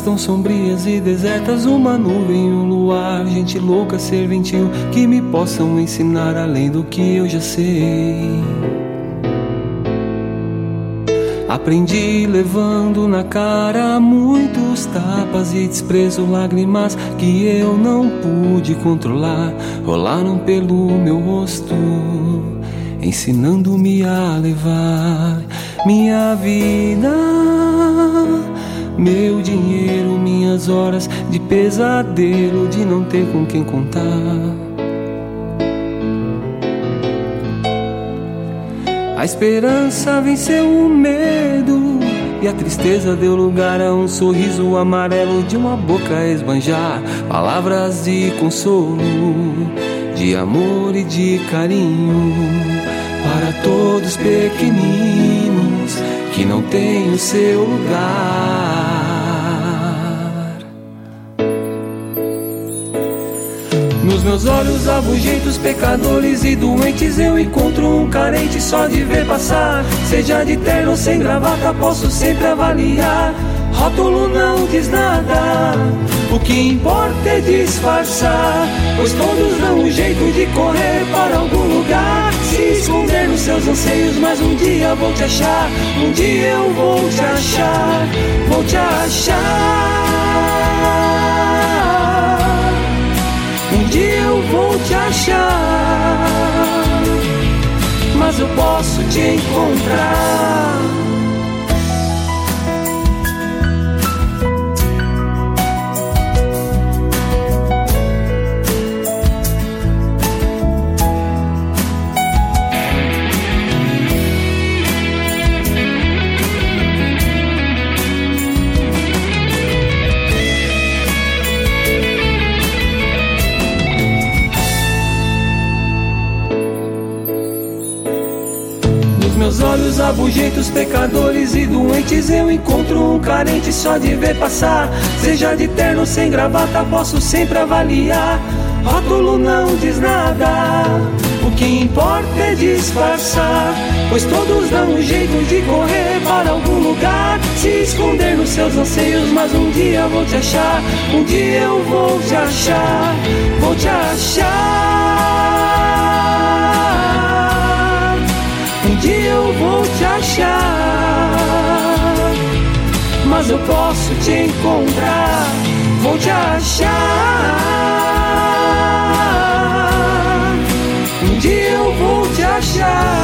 tão sombrias e desertas, uma nuvem, um luar, gente louca, serventil, que me possam ensinar além do que eu já sei. Aprendi levando na cara muitos tapas e desprezo, lágrimas que eu não pude controlar, rolaram pelo meu rosto, ensinando-me a levar minha vida, meu dinheiro, minhas horas de pesadelo, de não ter com quem contar. A esperança venceu o medo e a tristeza deu lugar a um sorriso amarelo de uma boca a esbanjar palavras de consolo, de amor e de carinho para todos pequeninos que não têm o seu lugar. Nos meus olhos abugentos, pecadores e doentes, eu encontro um carente só de ver passar. Seja de terno ou sem gravata, posso sempre avaliar. Rótulo não diz nada, o que importa é disfarçar, pois todos dão um jeito de correr para algum lugar, se esconder nos seus anseios, mas um dia vou te achar, um dia eu vou te achar, vou te achar. Um dia eu vou te achar, mas eu posso te encontrar. Meus olhos abugentos, pecadores e doentes, eu encontro um carente só de ver passar. Seja de terno ou sem gravata, posso sempre avaliar. Rótulo não diz nada, o que importa é disfarçar, pois todos dão um jeito de correr para algum lugar, se esconder nos seus anseios, mas um dia eu vou te achar, um dia eu vou te achar, vou te achar. Um dia eu vou te achar, mas eu posso te encontrar, vou te achar. Um dia eu vou te achar,